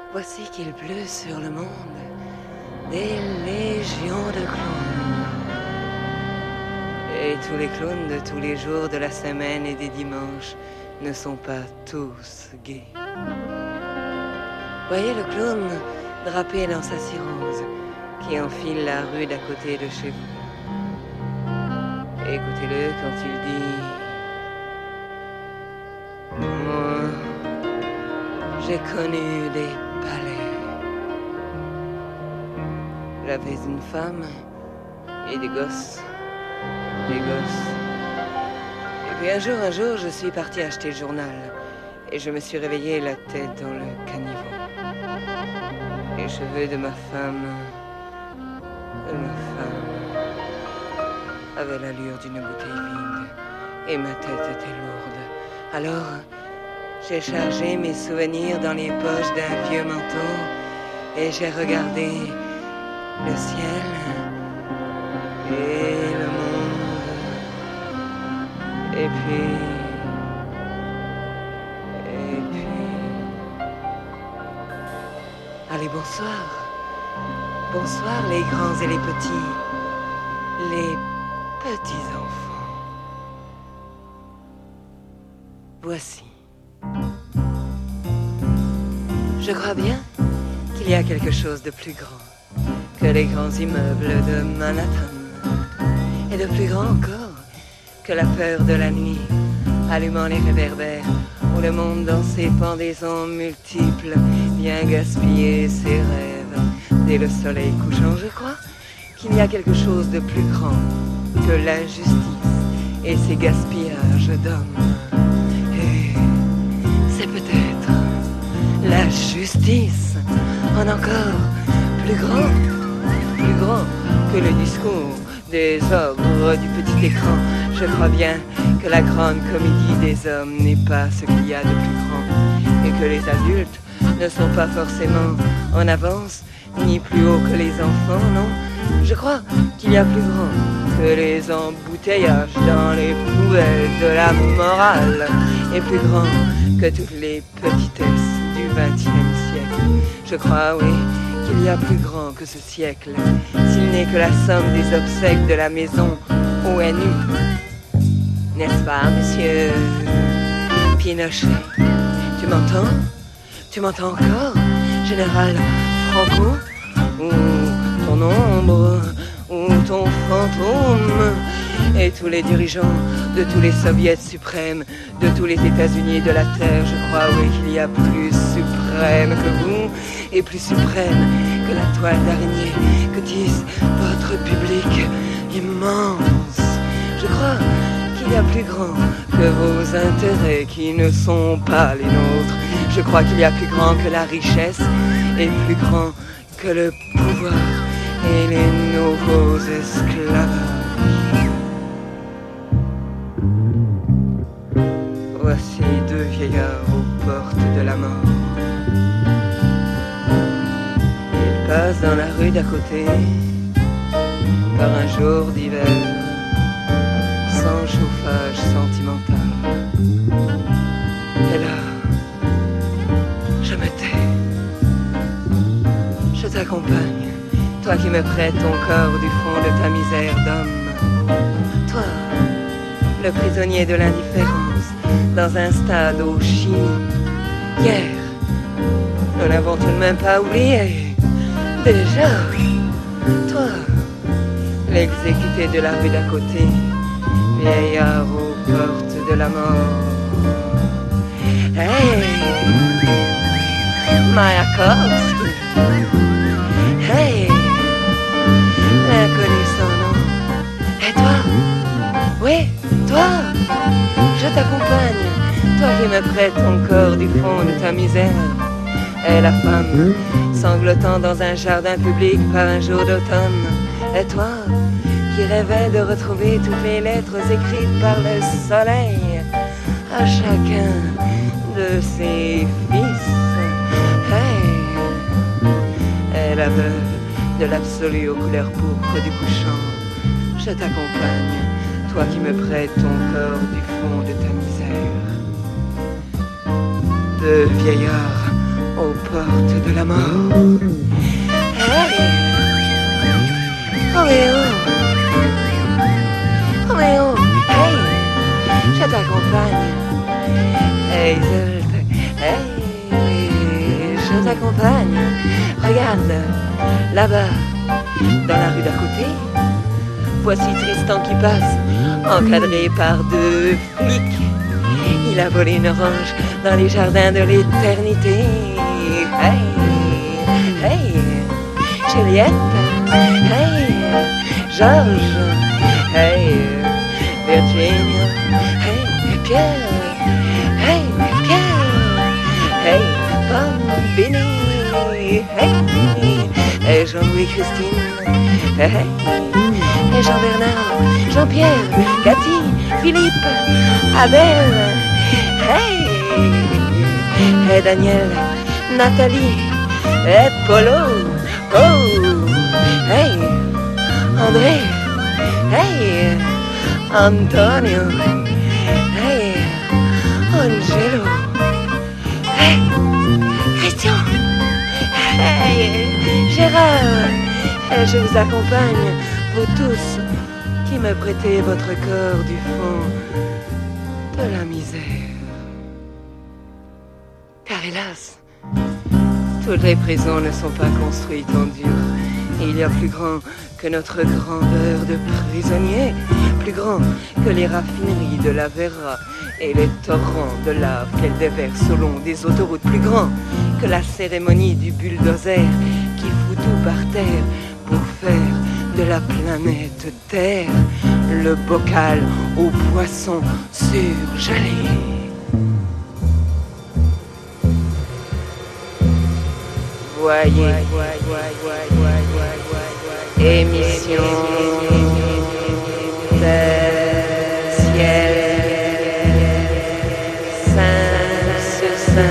Voici qu'il pleut sur le monde des légions de clowns. Et tous les clowns de tous les jours de la semaine et des dimanches ne sont pas tous gays. Voyez le clown drapé dans sa cirrhose qui enfile la rue d'à côté de chez vous. Écoutez-le quand il dit: moi, j'ai connu des palais. J'avais une femme et des gosses. Des gosses. Et puis un jour, je suis parti acheter le journal. Et je me suis réveillé la tête dans le caniveau. Les cheveux de ma femme avaient l'allure d'une bouteille vide. Et ma tête était lourde. Alors, j'ai chargé mes souvenirs dans les poches d'un vieux manteau. Et j'ai regardé le ciel et le monde. Et puis... Allez, bonsoir. Bonsoir les grands et les petits. Les petits enfants. Voici. Je crois bien qu'il y a quelque chose de plus grand que les grands immeubles de Manhattan. Et de plus grand encore que la peur de la nuit, allumant les réverbères, où le monde dans ses pendaisons multiples vient gaspiller ses rêves. Dès le soleil couchant, je crois qu'il y a quelque chose de plus grand que l'injustice et ses gaspillages d'hommes. Et c'est peut-être la justice, en encore plus grand que le discours des ogres du petit écran. Je crois bien que la grande comédie des hommes n'est pas ce qu'il y a de plus grand, et que les adultes ne sont pas forcément en avance, ni plus haut que les enfants, non. Je crois qu'il y a plus grand que les embouteillages dans les poubelles de la morale, et plus grand que toutes les petitesses du XXe siècle. Je crois, oui, qu'il y a plus grand que ce siècle, s'il n'est que la somme des obsèques de la maison ONU. N'est-ce pas, monsieur Pinochet? Tu m'entends? Tu m'entends encore, général Franco? Ou ton ombre, ou ton fantôme? Et tous les dirigeants de tous les soviets suprêmes, de tous les États-Unis de la Terre, je crois, oui, qu'il y a plus suprême que vous, et plus suprême que la toile d'araignée que tisse votre public immense. Je crois qu'il y a plus grand que vos intérêts qui ne sont pas les nôtres. Je crois qu'il y a plus grand que la richesse, et plus grand que le pouvoir et les nouveaux esclavages. Voici deux vieillards aux portes de la mort. Ils passent dans la rue d'à côté par un jour d'hiver, sans chauffage sentimental. Et là, je me tais. Je t'accompagne, toi qui me prêtes ton corps du fond de ta misère d'homme. Toi, le prisonnier de l'indifférence, dans un stade au Chili. Hier, nous n'avons tout de même pas oublié. Déjà, toi, l'exécuté de la rue d'à côté, vieillard aux portes de la mort. Hey, Mayakovsky. Hey, l'inconnu sans nom. Et toi? Oui, toi? Je t'accompagne, toi qui me prêtes ton corps du fond de ta misère. Et la femme, sanglotant dans un jardin public par un jour d'automne. Et toi, qui rêvais de retrouver toutes les lettres écrites par le soleil à chacun de ses fils. Hey, et la veuve de l'absolu aux couleurs pourpres du couchant. Je t'accompagne, toi qui me prêtes ton corps du fond de ta misère. Deux vieillards aux portes de la mort. Hey, Roméo, Roméo, hey, je t'accompagne. Hey, hey, je t'accompagne. Regarde, là-bas, dans la rue d'à côté, voici Tristan qui passe, encadré par 2 flics. Il a volé une orange dans les jardins de l'éternité. Hey, hey, Juliette, hey, Georges, hey, Virginia, hey, Pierre, hey, Pierre, hey, Bambini, hey, hey, Jean-Louis Christine, hey, hey, Jean-Bernard, Jean-Pierre, Cathy, Philippe, Abel, hey, hey, Daniel, Nathalie, hey, Polo, oh, hey, André, hey, Antonio, hey, Angelo, hey, Christian, hey, Gérard, hey, je vous accompagne, vous tous qui me prêtez votre corps du fond de la misère. Car hélas, toutes les prisons ne sont pas construites en dur. Et il y a plus grand que notre grandeur de prisonniers, plus grand que les raffineries de la Vera et les torrents de lave qu'elle déverse au long des autoroutes, plus grand que la cérémonie du bulldozer qui fout tout par terre pour faire de la planète Terre le bocal aux poissons surgelés. Voyez, émission terre, ciel, 5/5.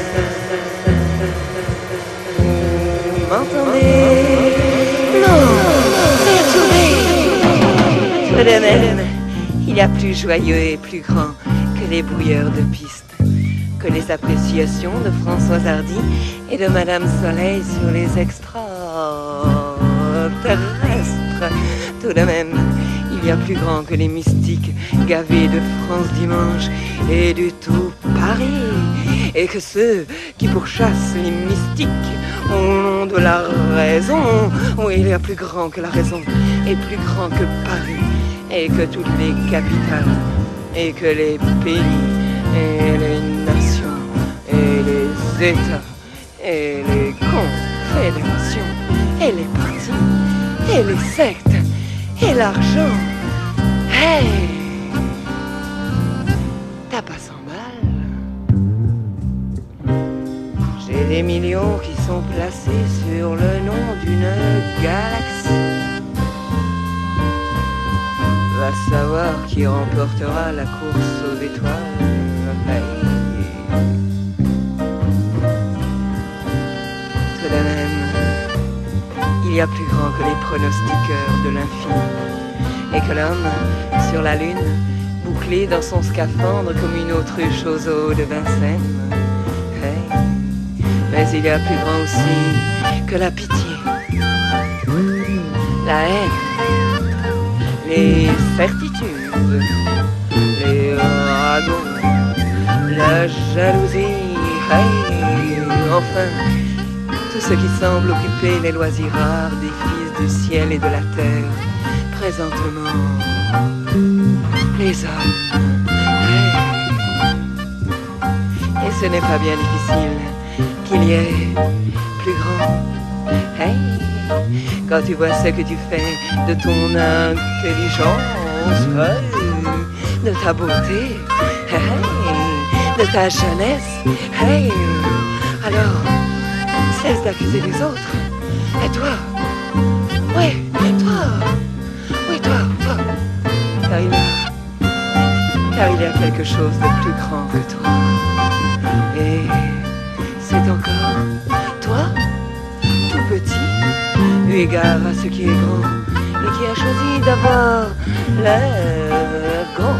Vous m'entendez? Non, perturbé. Tout de même, il y a plus joyeux et plus grand que les brouilleurs de piste, que les appréciations de Françoise Hardy et de Madame Soleil sur les extraterrestres. Tout de même, il y a plus grand que les mystiques gavés de France Dimanche et du tout Paris, et que ceux qui pourchassent les mystiques au nom de la raison. Oui, il y a plus grand que la raison, et plus grand que Paris, et que toutes les capitales, et que les pays, et les nations, et les États, et les confédérations, et les partis, et les sectes, et l'argent. Hey, t'as pas 100 balles? J'ai des millions qui sont placés sur le nom d'une galaxie. Va savoir qui remportera la course aux étoiles. Hey. Tout de même, il y a plus grand que les pronostiqueurs de l'infini, et que l'homme, sur la lune, bouclé dans son scaphandre comme une autruche aux eaux de Vincennes. Hey. Mais il y a plus grand aussi que la pitié, la haine, les certitudes, les dragons, la jalousie, hey, enfin, tout ce qui semble occuper les loisirs rares des fils du ciel et de la terre, présentement, les hommes. Hey. Et ce n'est pas bien difficile qu'il y ait plus grand. Hey. Quand tu vois ce que tu fais de ton intelligence, hey, de ta beauté, hey, de ta jeunesse, hey, alors cesse d'accuser les autres. Et toi, oui, toi, car il y a quelque chose de plus grand que toi. Et c'est encore toi, tout petit, eu égard à ce qui est grand, et qui a choisi d'avoir l'air grand.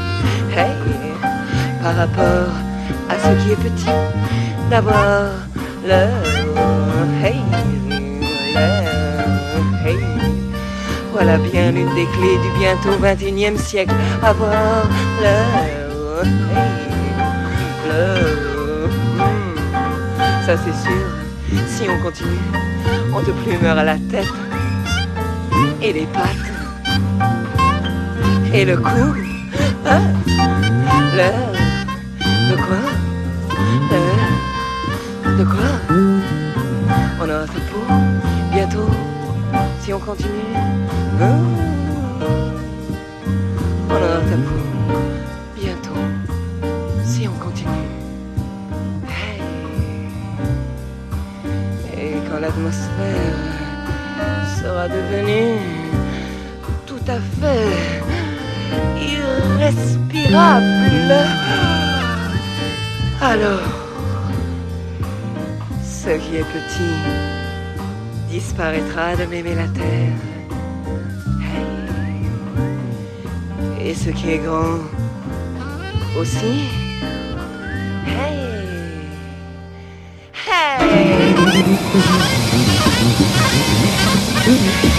Hey, par rapport à ce qui est petit, d'avoir l'heure, hey, l'heure, hey. Voilà bien l'une des clés du bientôt 21e siècle. Avoir l'heure, hey, l'heure. Ça c'est sûr, si on continue, on te plumeur à la tête et les pattes et le cou. Hein? L'heure, de quoi? L'heure, de quoi? On aura fait pour bientôt, si on continue. On aura fait pour bientôt, si on continue. Hey. Et quand l'atmosphère sera devenue tout à fait irrespirable, alors ce qui est petit disparaîtra de m'aimer la terre. Hey. Et ce qui est grand aussi. Hey. Hey.